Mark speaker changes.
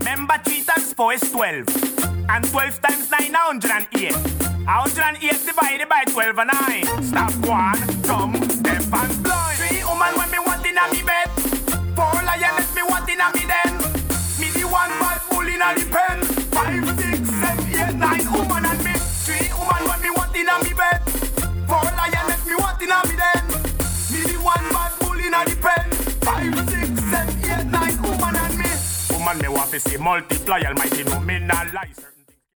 Speaker 1: Remember 3 times 4 is 12. And 12 times 9 108. 108 divided by 12 and 9. Stop one, come, step and blind. 3 woman when me want in a me bed. 4 lioness me want in a me den. Me the one bad bull in a the pen. 5, 6, 7, 8, 9 woman and me. 3 woman when me want in a me bed. 4 lioness me want in a me den. Me the one bad bull in a the pen. 5, 6, 7, 8, 9 woman and me. Woman me want to see multiply almighty nominalizer.